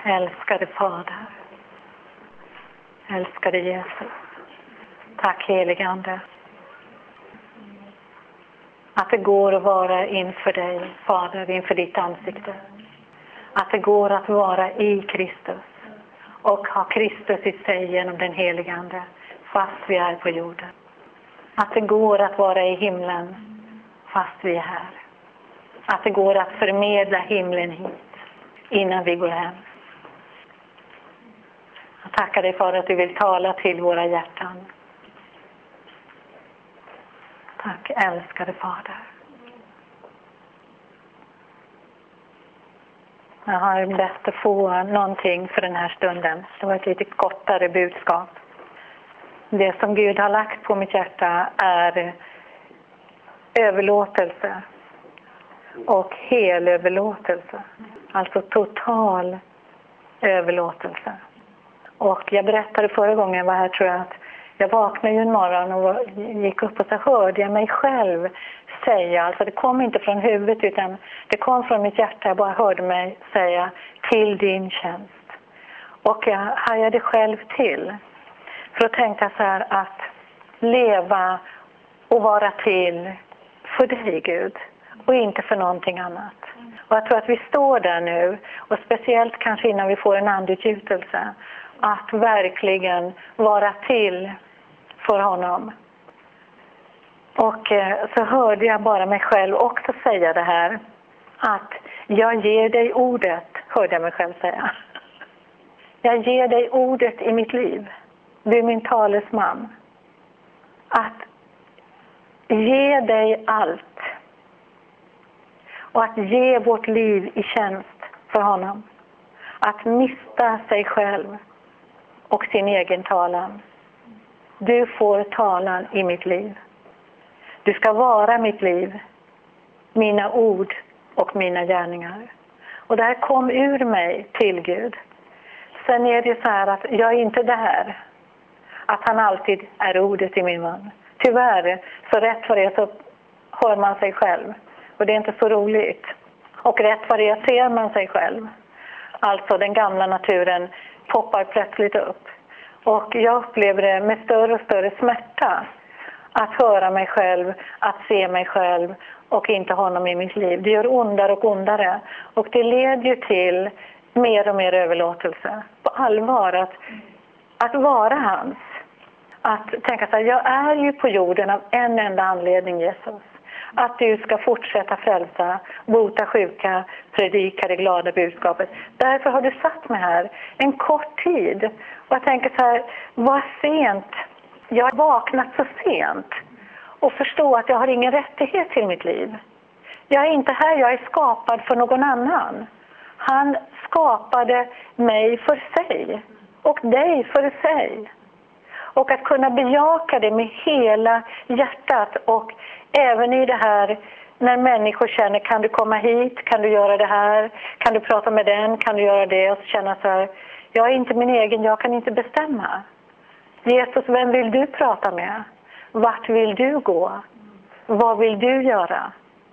Älskade Fader. Älskade Jesus. Tack helige Ande. Att det går att vara inför dig, Fader, inför ditt ansikte. Att det går att vara i Kristus. Och ha Kristus i sig genom den helige Ande. Fast vi är på jorden. Att det går att vara i himlen fast vi är här. Att det går att förmedla himlen hit innan vi går hem. Jag tackar dig för att du vill tala till våra hjärtan. Tack älskade Fader. Jag har bett att få någonting för den här stunden. Det var ett lite kortare budskap. Det som Gud har lagt på mitt hjärta är överlåtelse och helöverlåtelse. Alltså total överlåtelse. Och jag berättade förra gången jag var här, tror jag, att jag vaknade ju en morgon och gick upp och så hörde jag mig själv säga, alltså det kom inte från huvudet utan det kom från mitt hjärta. Jag bara hörde mig säga till din tjänst. Och jag hajade själv till. För att tänka så här att leva och vara till för dig Gud och inte för någonting annat. Och jag tror att vi står där nu och speciellt kanske innan vi får en andutgjutelse att verkligen vara till för honom. Och så hörde jag bara mig själv också säga det här att jag ger dig ordet, hörde jag mig själv säga. Jag ger dig ordet i mitt liv. Du är min talesman. Att ge dig allt. Och att ge vårt liv i tjänst för honom. Att mista sig själv och sin egen talan. Du får talan i mitt liv. Du ska vara mitt liv, mina ord och mina gärningar. Och det här kom ur mig till Gud. Sen är det så här att jag är inte där. Att han alltid är ordet i min mun. Tyvärr, så rätt vad det är så hör man sig själv. Och det är inte så roligt. Och rätt vad det är ser man sig själv. Alltså den gamla naturen poppar plötsligt upp. Och jag upplever det med större och större smärta. Att höra mig själv, att se mig själv och inte honom i mitt liv. Det gör ondare och ondare. Och det leder ju till mer och mer överlåtelse. På allvar att vara hans. Att tänka så här, jag är ju på jorden av en enda anledning Jesus. Att du ska fortsätta frälsa, bota sjuka, predika det glada budskapet. Därför har du satt mig här en kort tid. Och jag tänker så här, vad sent. Jag har vaknat så sent. Och förstå att jag har ingen rättighet till mitt liv. Jag är inte här, jag är skapad för någon annan. Han skapade mig för sig. Och dig för sig. Och att kunna bejaka det med hela hjärtat. Och även i det här när människor känner, kan du komma hit? Kan du göra det här? Kan du prata med den? Kan du göra det? Och så känna så här, jag är inte min egen, jag kan inte bestämma. Jesus, vem vill du prata med? Vart vill du gå? Vad vill du göra?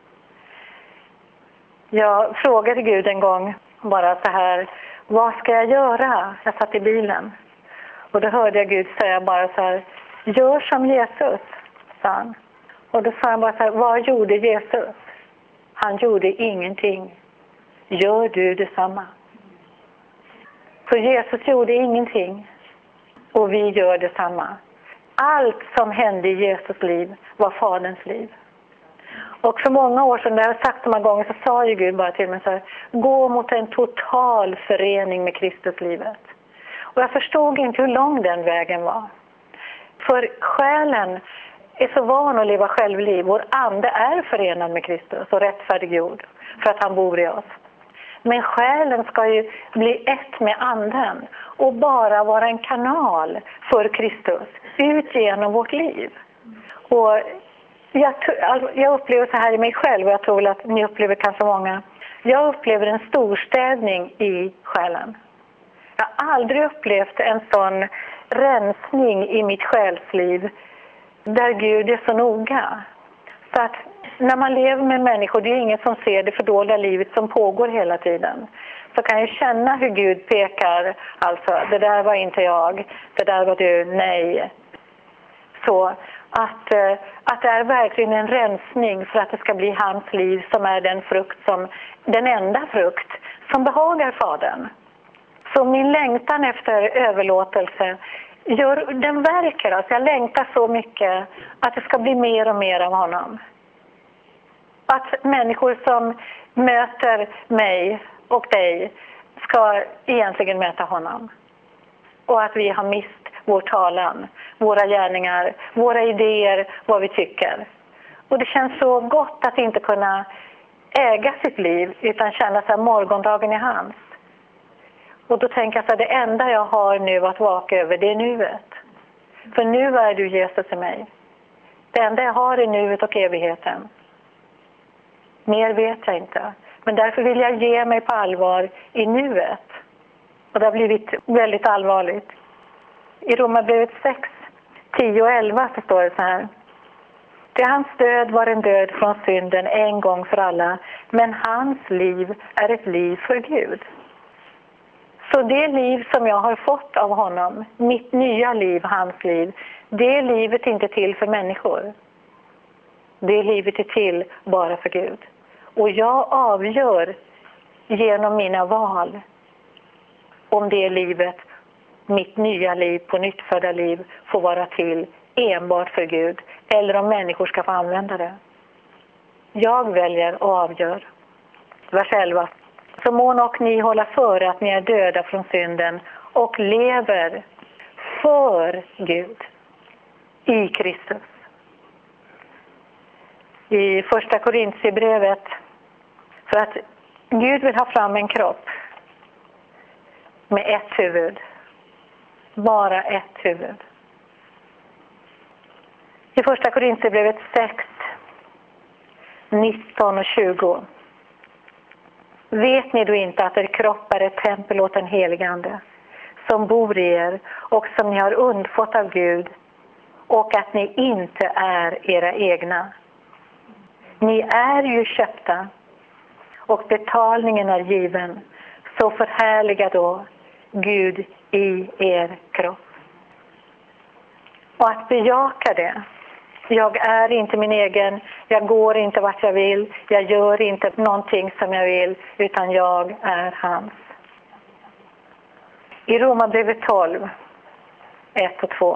Jag frågade Gud en gång bara så här, vad ska jag göra? Jag satt i bilen. Och då hörde jag Gud säga bara så här, gör som Jesus, sa han. Och då sa han bara så här, vad gjorde Jesus? Han gjorde ingenting. Gör du detsamma? Så Jesus gjorde ingenting. Och vi gör detsamma. Allt som hände i Jesus liv var Faderns liv. Och för många år sedan, när jag har sagt så många gånger, så sa ju Gud bara till mig så här, gå mot en total förening med Kristuslivet. Och jag förstod inte hur lång den vägen var. För själen är så van att leva självliv. Vår ande är förenad med Kristus och rättfärdiggjord för att han bor i oss. Men själen ska ju bli ett med anden och bara vara en kanal för Kristus ut genom vårt liv. Och jag upplever så här i mig själv, och jag tror att ni upplever kanske många. Jag upplever en storstädning i själen. Jag har aldrig upplevt en sån rensning i mitt själsliv där Gud är så noga. Så att när man lever med människor, det är ingen som ser det fördolda livet som pågår hela tiden. så kan jag känna hur Gud pekar. Alltså, det där var inte jag, det där var du, nej. Så att det är verkligen en rensning för att det ska bli hans liv som är den enda frukt som behagar Fadern. Så min längtan efter överlåtelse, den verkar. Alltså jag längtar så mycket att det ska bli mer och mer av honom. Att människor som möter mig och dig ska egentligen möta honom. Och att vi har mist vår talan, våra gärningar, våra idéer, vad vi tycker. Och det känns så gott att inte kunna äga sitt liv utan känna sig morgondagen i hans. Och då tänker jag att det enda jag har nu att vaka över, det är nuet. För nu är du Jesus i mig. Det enda jag har är nuet och evigheten. Mer vet jag inte. Men därför vill jag ge mig på allvar i nuet. Och det har blivit väldigt allvarligt. I Romarbrevet 6, 10 och 11 så står det så här. Till hans död var en död från synden en gång för alla. Men hans liv är ett liv för Gud. Så det liv som jag har fått av honom, mitt nya liv, hans liv, det livet är inte till för människor. Det livet är till bara för Gud. Och jag avgör genom mina val om det livet, mitt nya liv, på nyttfödda liv, får vara till enbart för Gud. Eller om människor ska få använda det. Jag väljer och avgör. Vers 11. Så må och ni hålla för att ni är döda från synden och lever för Gud i Kristus. I första Korintierbrevet, för att Gud vill ha fram en kropp med ett huvud. Bara ett huvud. I första Korintierbrevet 6, 19 och 20. Vet ni då inte att er kropp är ett tempel åt den helige Ande som bor i er och som ni har undfått av Gud, och att ni inte är era egna? Ni är ju köpta och betalningen är given. Så förhärliga då Gud i er kropp. Och att bejaka det. Jag är inte min egen, jag går inte vart jag vill, jag gör inte någonting som jag vill, utan jag är hans. I Romarbrevet 12, 1 och 2.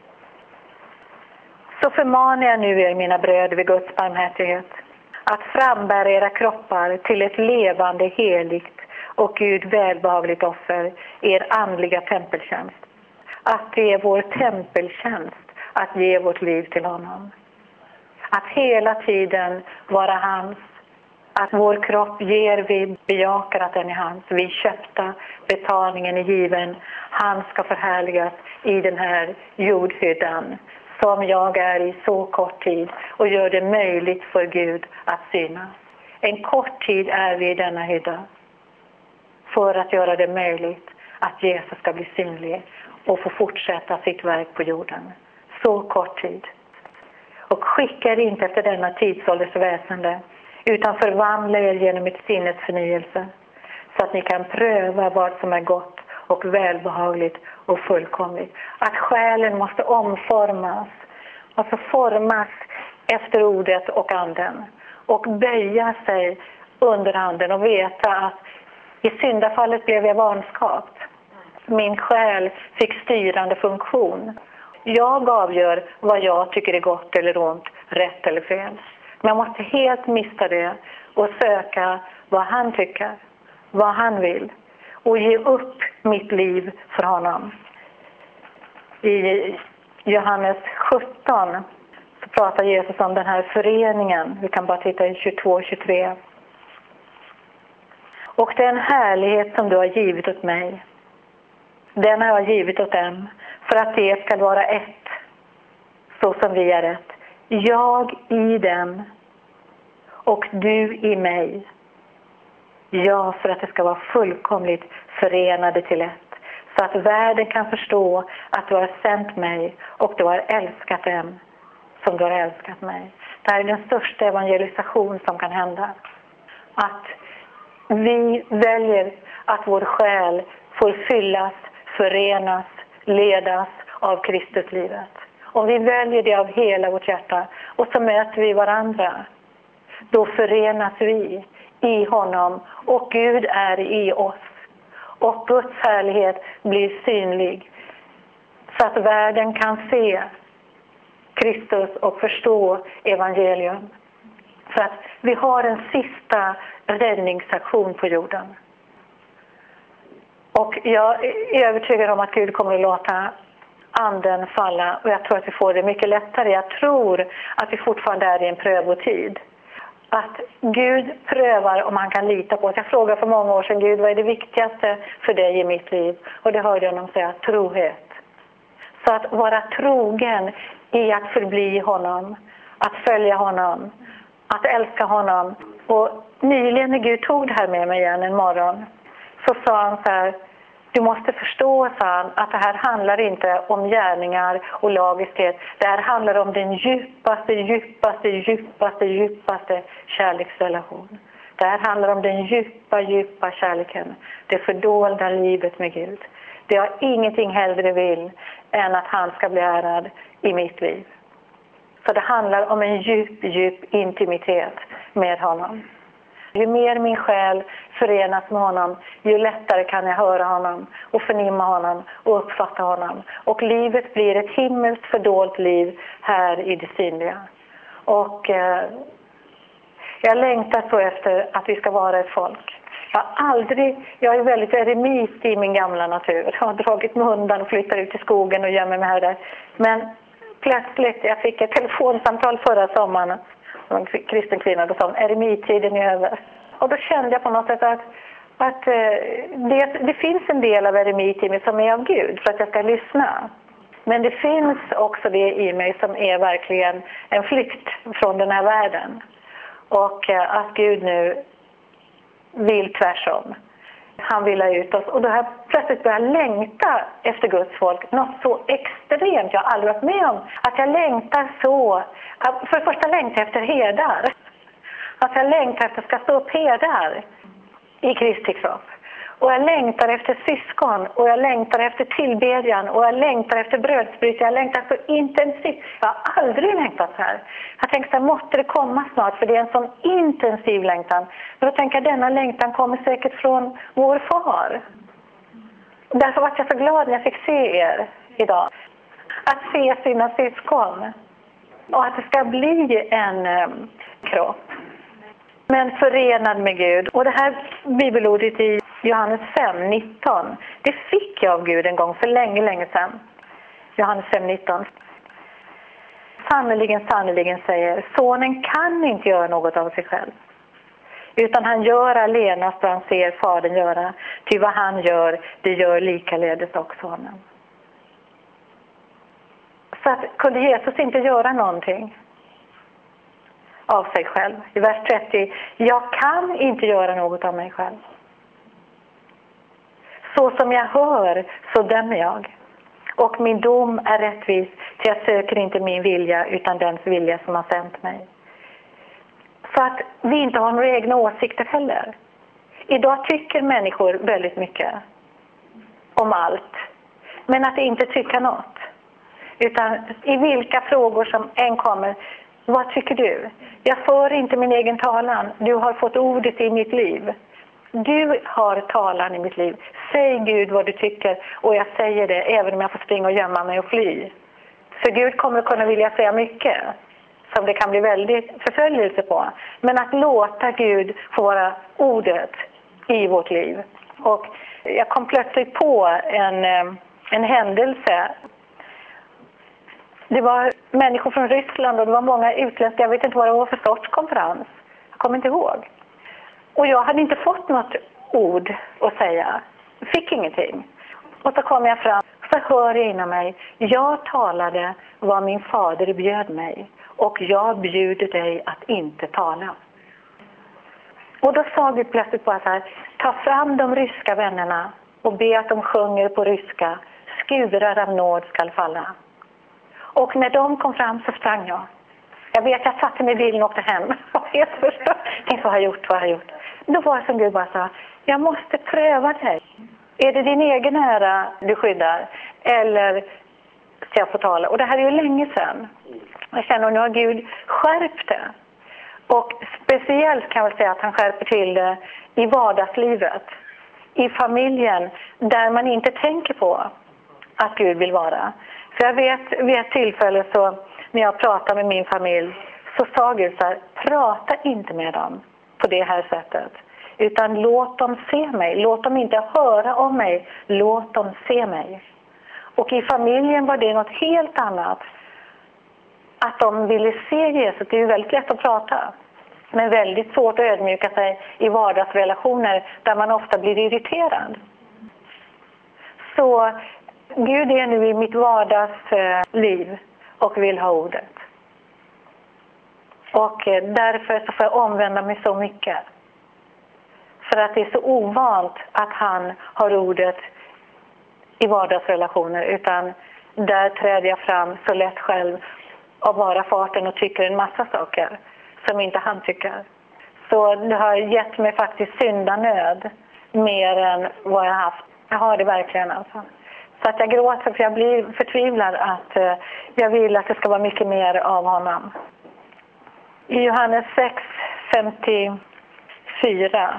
Så förmanar jag nu er, mina bröder, vid Guds barmhärtighet, att frambära era kroppar till ett levande, heligt och Gud välbehagligt offer, er andliga tempeltjänst. Att det är vår tempeltjänst att ge vårt liv till honom. Att hela tiden vara hans. Att vår kropp ger vi, bejakar att den är hans. Vi köpta, betalningen är given. Han ska förhärligas i den här jordhyddan som jag är i så kort tid, och gör det möjligt för Gud att synas. En kort tid är vi i denna hydda för att göra det möjligt att Jesus ska bli synlig och få fortsätta sitt verk på jorden. Så kort tid. Och skicka er inte efter denna tidsålders väsende, utan förvandla er genom ett sinnets förnyelse, så att ni kan pröva vad som är gott och välbehagligt och fullkomligt. Att själen måste omformas, alltså formas efter ordet och anden, och böja sig under anden och veta att i syndafallet blev jag vanskapt. Min själ fick styrande funktion. Jag avgör vad jag tycker är gott eller ont, rätt eller fel. Men jag måste helt mista det och söka vad han tycker, vad han vill. Och ge upp mitt liv för honom. I Johannes 17 så pratar Jesus om den här föreningen. Vi kan bara titta i 22-23. Och den härlighet som du har givit åt mig, den har jag givit åt dem, för att det ska vara ett, så som vi är ett. Jag i dem och du i mig. Ja, för att det ska vara fullkomligt förenade till ett. Så att världen kan förstå att du har sänt mig och du har älskat dem som du har älskat mig. Det här är den största evangelisation som kan hända. Att vi väljer att vår själ får fyllas, förenas, ledas av Kristuslivet. Om vi väljer det av hela vårt hjärta och så möter vi varandra, då förenas vi i honom och Gud är i oss. Och Guds härlighet blir synlig så att världen kan se Kristus och förstå evangelium. För att vi har en sista räddningsaktion på jorden. Och jag är övertygad om att Gud kommer att låta anden falla. Och jag tror att vi får det mycket lättare. Jag tror att vi fortfarande är i en prövotid. Att Gud prövar om han kan lita på oss. Jag frågade för många år sedan, Gud, vad är det viktigaste för dig i mitt liv? Och det hörde jag honom säga, trohet. Så att vara trogen i att förbli honom, att följa honom, att älska honom. Och nyligen när Gud tog det här med mig igen en morgon, så sa han så här, du måste förstå, sa han, att det här handlar inte om gärningar och lagiskhet. Det här handlar om den djupaste kärleksrelation. Det här handlar om den djupa kärleken. Det fördolda livet med Gud. Det jag ingenting hellre vill än att han ska bli ärad i mitt liv. Så det handlar om en djup intimitet med honom. Ju mer min själ förenas med honom, ju lättare kan jag höra honom och förnimma honom och uppfatta honom. Och livet blir ett himmelskt fördolt liv här i det synliga. Och jag längtar så efter att vi ska vara ett folk. Jag är väldigt eremit i min gamla natur. Jag har dragit mig undan och flyttat ut i skogen och gömmer mig här där. Men plötsligt, jag fick ett telefonsamtal förra sommaren. En kristen kvinna, då sa hon, eremittiden är över. Och då kände jag på något sätt att det finns en del av eremit i mig som är av Gud för att jag ska lyssna. Men det finns också det i mig som är verkligen en flykt från den här världen. Och att Gud nu vill tvärsom. Han vill ha ut oss. Och då har jag plötsligt börjat längta efter Guds folk. Något så extremt jag har aldrig varit med om. Att jag längtar så. För det första längtar jag efter herdar. Att jag längtar efter att ska stå upp herdar i Kristi kropp. Och jag längtar efter syskon. Och jag längtar efter tillbedjan. Och jag längtar efter brödsbryt. Jag längtar så intensivt. Jag har aldrig längtat så här. Jag tänkte så här, måste det komma snart. För det är en sån intensiv längtan. Men då tänker jag, denna längtan kommer säkert från vår far. Därför var jag så glad när jag fick se er idag. Att se sina syskon. Och att det ska bli en kropp. Men förenad med Gud. Och det här bibelordet i Johannes 5:19. Det fick jag av Gud en gång för länge sedan. Johannes 5:19. Sannerligen säger, sonen kan inte göra något av sig själv. Utan han gör allenast vad han ser fadern göra. Ty vad han gör, det gör likaledes också honom. Så att kunde Jesus inte göra någonting av sig själv. I vers 30, jag kan inte göra något av mig själv. Så som jag hör, så dömer jag. Och min dom är rättvis, för jag söker inte min vilja, utan dens vilja som har sänt mig. Så att vi inte har några egna åsikter heller. Idag tycker människor väldigt mycket om allt. Men att inte tycka något. Utan i vilka frågor som än kommer, vad tycker du? Jag för inte min egen talan. Du har fått ordet i mitt liv. Du har talan i mitt liv. Säg Gud vad du tycker. Och jag säger det även om jag får springa och gömma mig och fly. För Gud kommer att kunna vilja säga mycket. Som det kan bli väldigt förföljelse på. Men att låta Gud få vara ordet i vårt liv. Och jag kom plötsligt på en händelse. Det var människor från Ryssland och det var många utländska. Jag vet inte vad det var för sorts konferens. Jag kommer inte ihåg. Och jag hade inte fått något ord att säga. Jag fick ingenting. Och så kom jag fram. Så hör jag inom mig. Jag talade vad min fader bjöd mig. Och jag bjuder dig att inte tala. Och då sa vi plötsligt bara så här. Ta fram de ryska vännerna. Och be att de sjunger på ryska. Skurar av nåd skall falla. Och när de kom fram så sprang jag. Jag vet, jag satte mig i bilen och åkte hem. Tänk vad har jag gjort? Då var det som Gud bara sa, jag måste pröva dig. Är det din egen ära du skyddar? Eller ska jag få tala? Och det här är ju länge sedan. Jag känner att nu har Gud skärpt det. Och speciellt kan jag säga att han skärper till det i vardagslivet. I familjen där man inte tänker på att Gud vill vara. För jag vet vid ett tillfälle så när jag pratade med min familj så sa Gud så här, prata inte med dem på det här sättet. Utan låt dem se mig. Låt dem inte höra om mig. Låt dem se mig. Och i familjen var det något helt annat. Att de ville se Jesus. Det är ju väldigt lätt att prata. Men väldigt svårt att ödmjuka sig i vardagsrelationer där man ofta blir irriterad. Så Gud är nu i mitt vardagsliv och vill ha ordet. Och därför så får jag omvända mig så mycket. För att det är så ovant att han har ordet i vardagsrelationer. Utan där träder jag fram så lätt själv av bara farten och tycker en massa saker som inte han tycker. Så det har gett mig faktiskt syndanöd mer än vad jag har haft. Jag har det verkligen alltså. Så att jag gråter för jag blir förtvivlad att jag vill att det ska vara mycket mer av honom. I Johannes 6:54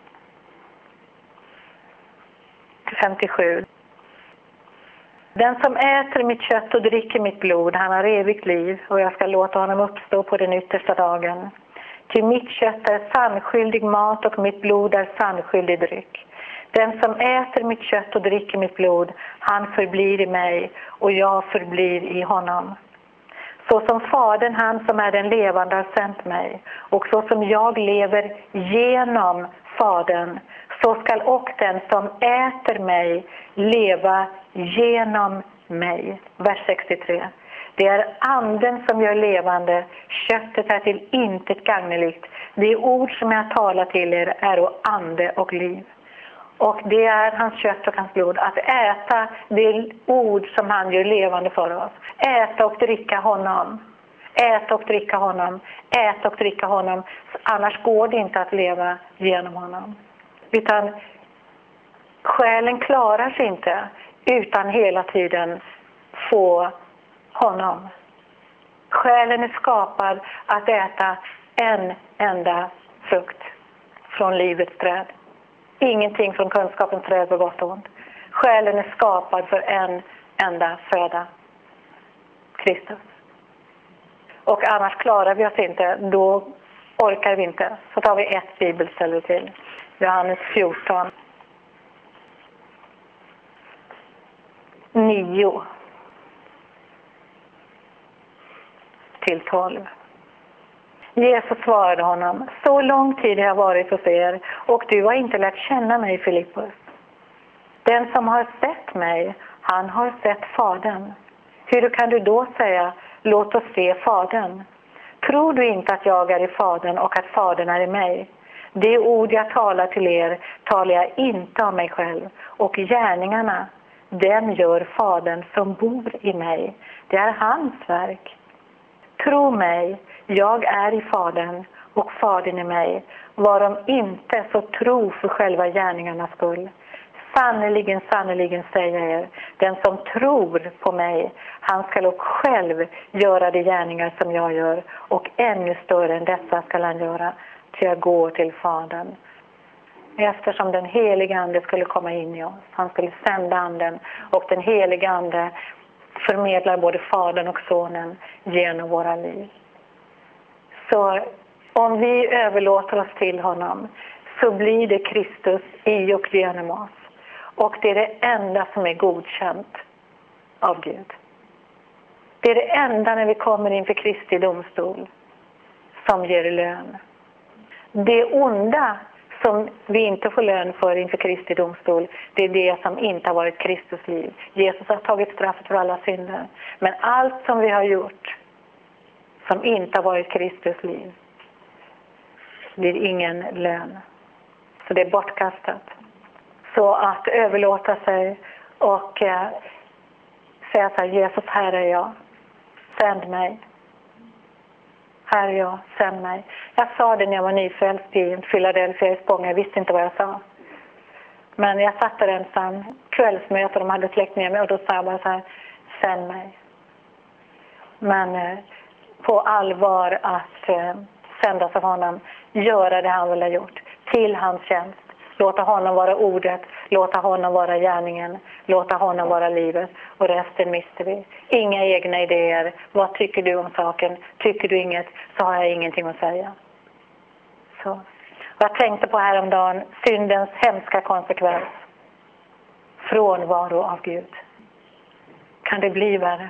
57. Den som äter mitt kött och dricker mitt blod, han har evigt liv och jag ska låta honom uppstå på den yttersta dagen. Ty mitt kött är sannskyldig mat och mitt blod är sannskyldig dryck. Den som äter mitt kött och dricker mitt blod, han förblir i mig och jag förblir i honom. Så som Fadern, han som är den levande, har sänt mig och så som jag lever genom Fadern, så skall och den som äter mig leva genom mig. Vers 63. Det är anden som gör levande, köttet är till intet gagneligt. Det ord som jag talar till er är ande och liv. Och det är hans kött och hans blod. Att äta det ord som han gör levande för oss. Äta och dricka honom. Äta och dricka honom. Äta och dricka honom. Annars går det inte att leva genom honom. Utan själen klarar sig inte utan hela tiden få honom. Själen är skapad att äta en enda frukt från livets träd. Ingenting från kunskapens träd på gott och ont. Själen är skapad för en enda föda. Kristus. Och annars klarar vi oss inte. Då orkar vi inte. Så tar vi ett bibelställe till. Johannes 14. 9 till 12. Jesus svarade honom, så lång tid har jag varit hos er och du har inte lärt känna mig, Filippus. Den som har sett mig, han har sett Fadern. Hur kan du då säga, låt oss se Fadern? Tror du inte att jag är i Fadern och att Fadern är i mig? Det ord jag talar till er talar jag inte av mig själv, och gärningarna, den gör Fadern som bor i mig. Det är hans verk. Tro mig, jag är i Fadern och Fadern i mig. Varom inte så tro för själva gärningarnas skull. Sannerligen, sannerligen säger jag er, den som tror på mig, han ska också själv göra de gärningar som jag gör, och ännu större än dessa ska han göra, till jag går till Fadern. Eftersom den heliga ande skulle komma in i oss. Han skulle sända anden, och den heliga ande förmedlar både Fadern och Sonen genom våra liv. Så om vi överlåter oss till honom, så blir det Kristus i och genom oss. Och det är det enda som är godkänt av Gud. Det är det enda när vi kommer inför Kristi domstol som ger lön. Det onda som vi inte får lön för inför Kristi domstol, det är det som inte har varit Kristus liv. Jesus har tagit straffet för alla synder. Men allt som vi har gjort som inte har varit Kristus liv, blir ingen lön. Så det är bortkastat. Så att överlåta sig och säga så här, Jesus, här är jag. Sänd mig. här är jag, sänd mig. Jag sa det när jag var nyfrälst i Philadelphia i Spånga. Jag visste inte vad jag sa. Men jag satt där ensam, kvällsmöte, och de hade släckt ner mig, och då sa jag bara så här, sänd mig. Men på allvar att sändas av honom, göra det han vill ha gjort, till hans tjänst. Låta honom vara ordet, låta honom vara gärningen, låta honom vara livet, och resten mister vi. Inga egna idéer. Vad tycker du om saken? Tycker du inget, så har jag ingenting att säga. Så. Jag tänkte på häromdagen, syndens hemska konsekvens. Frånvaro av Gud. Kan det bli värre?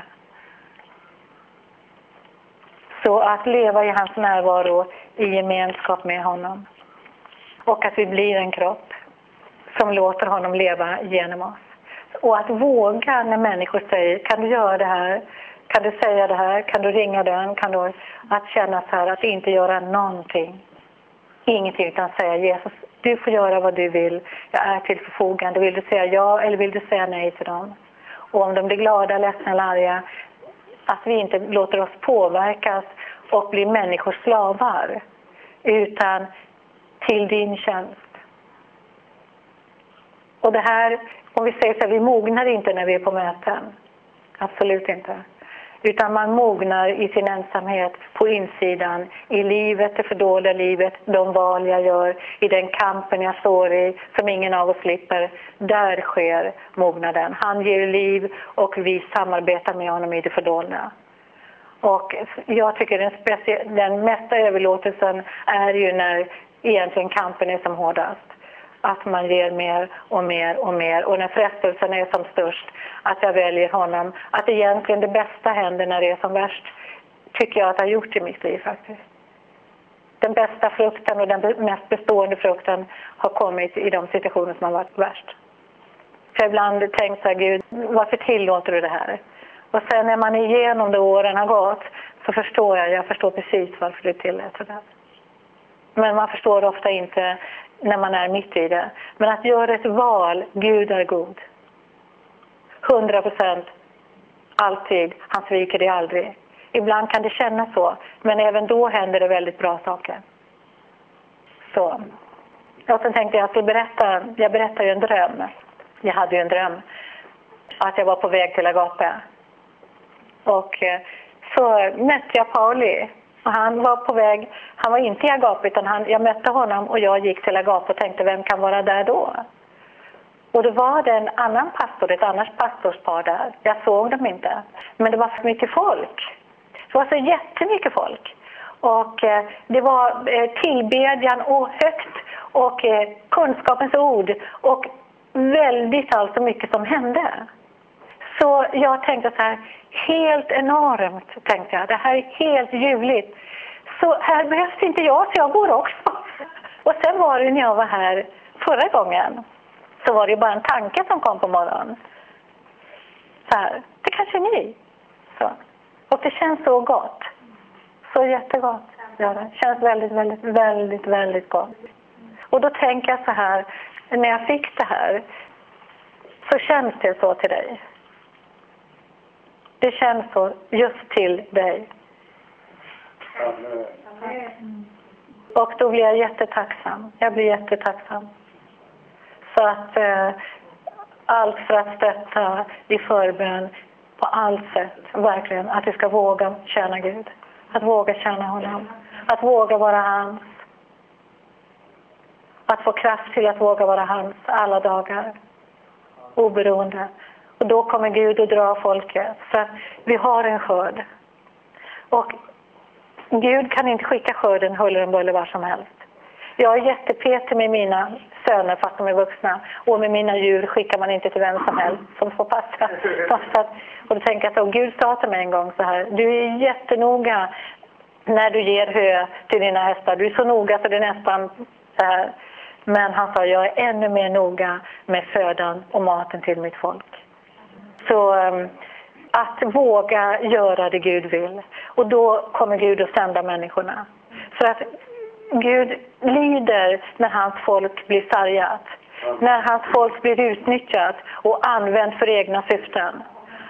Så att leva i hans närvaro, i gemenskap med honom. Och att vi blir en kropp som låter honom leva genom oss. Och att våga när människor säger, kan du göra det här? Kan du säga det här? Kan du ringa den? Kan du att känna så här, att inte göra någonting. Ingenting, utan säga, Jesus, du får göra vad du vill. Jag är till förfogande. Vill du säga ja eller vill du säga nej till dem? Och om de blir glada, ledsna eller arga, att vi inte låter oss påverkas och bli människors slavar, utan till din tjänst. Och det här, om vi säger så här, vi mognar inte när vi är på möten. Absolut inte. Utan man mognar i sin ensamhet på insidan, i livet, det fördolda livet, de val jag gör, i den kampen jag står i, som ingen av oss slipper. Där sker mognaden. Han ger liv och vi samarbetar med honom i det fördolda. Och jag tycker den mesta överlåtelsen är ju när egentligen kampen är som hårdast. Att man ger mer och mer och mer. Och när frestelsen är som störst, att jag väljer honom. Att egentligen det bästa händer när det är som värst, tycker jag att jag har gjort i mitt liv faktiskt. Den bästa frukten och den mest bestående frukten har kommit i de situationer som har varit värst. För ibland tänker jag, Gud, varför tillåter du det här? Och sen när man igenom de åren har gått, så förstår jag förstår precis varför du tillät det. Men man förstår ofta inte när man är mitt i det. Men att göra ett val, Gud är god. 100%, alltid, han sviker det aldrig. Ibland kan det kännas så, men även då händer det väldigt bra saker. Så. Och sen tänkte jag att jag berättar ju en dröm. Jag hade ju en dröm att jag var på väg till Agape. Och så mötte jag Pauli. Och han var på väg, han var inte i Agape, utan jag mötte honom och jag gick till Agape och tänkte, vem kan vara där då? Och då var det en annan pastor, ett annat pastorspar där. Jag såg dem inte. Men det var så mycket folk. Det var så jättemycket folk. Och det var tillbedjan och högt och kunskapens ord och väldigt alltså mycket som hände. Så jag tänkte så här, helt enormt tänkte jag. Det här är helt ljuvligt. Så här behövs inte jag, så jag går också. Och sen var det när jag var här förra gången, så var det bara en tanke som kom på morgonen. Så här, det kanske är ni. Så. Och det känns så gott. Så jättegott. Ja, det känns väldigt, väldigt, väldigt, väldigt gott. Och då tänker jag så här, när jag fick det här, så känns det så till dig. Det känns så just till dig. Och då blir jag jättetacksam. Jag blir jättetacksam. Så att allt för att stötta i förbön på allt sätt. Verkligen. Att vi ska våga tjäna Gud. Att våga tjäna honom. Att våga vara hans. Att få kraft till att våga vara hans alla dagar. Oberoende. Och då kommer Gud att dra folket. Så att vi har en skörd. Och Gud kan inte skicka skörden huller om buller var som helst. Jag är jättepetig med mina söner fast de är vuxna. Och med mina djur skickar man inte till vem som helst som får passa. Och då tänker jag så, Gud sa till mig en gång så här. Du är jättenoga när du ger hö till dina hästar. Du är så noga så det är nästan så här. Men han sa, jag är ännu mer noga med födan och maten till mitt folk. Så att våga göra det Gud vill. Och då kommer Gud att sända människorna. För att Gud lider när hans folk blir sargat. När hans folk blir utnyttjat och använt för egna syften.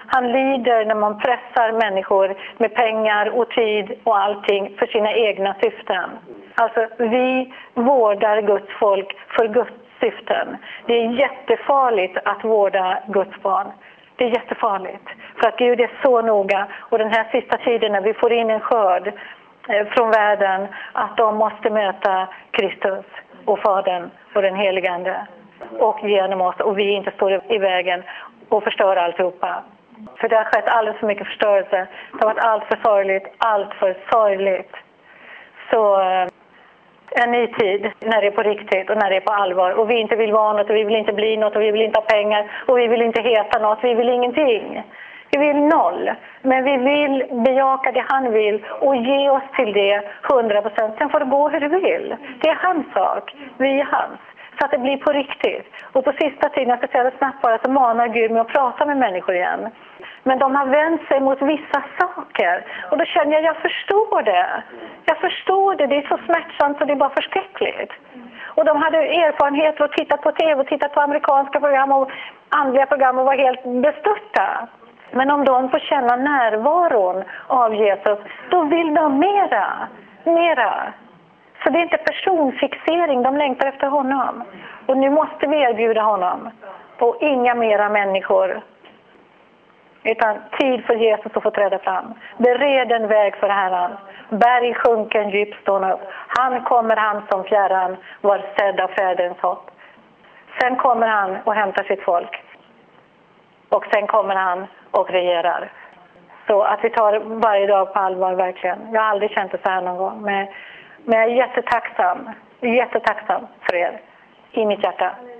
Han lider när man pressar människor med pengar och tid och allting för sina egna syften. Alltså vi vårdar Guds folk för Guds syften. Det är jättefarligt att vårda Guds barn. Det är jättefarligt. För att Gud är så noga. Och den här sista tiden när vi får in en skörd från världen, att de måste möta Kristus och Fadern och den helige Ande. Och genom oss. Och vi inte står i vägen och förstör alltihopa. För det har skett alldeles för mycket förstörelse. Det har varit allt för sorgligt. Så en ny tid när det är på riktigt och när det är på allvar. Och vi inte vill vara något och vi vill inte bli något och vi vill inte ha pengar. Och vi vill inte heta något, vi vill ingenting. Vi vill noll. Men vi vill bejaka det han vill och ge oss till det 100%. Sen får det gå hur det vill. Det är hans sak, vi är hans. Så att det blir på riktigt. Och på sista tiden, jag ska säga det snabbt bara, så manar Gud mig att prata med människor igen. Men de har vänt sig mot vissa saker. Och då känner jag förstår det. Jag förstår det, det är så smärtsamt och det är bara förskräckligt. Och de hade erfarenheter och tittat på tv och tittat på amerikanska program och andliga program och var helt bestörta. Men om de får känna närvaron av Jesus, då vill de mera. Så det är inte personfixering, de längtar efter honom. Och nu måste vi erbjuda honom. Och inga mera människor. Utan tid för Jesus att få träda fram. Bered en väg för Herren. Berg sjunken, djup stånd upp. Han kommer, han som fjärran var sedd av fäderns hopp. Sen kommer han och hämtar sitt folk. Och sen kommer han och regerar. Så att vi tar varje dag på allvar verkligen. Jag har aldrig känt det så här någon gång. Men jag är jättetacksam för er i mitt hjärta.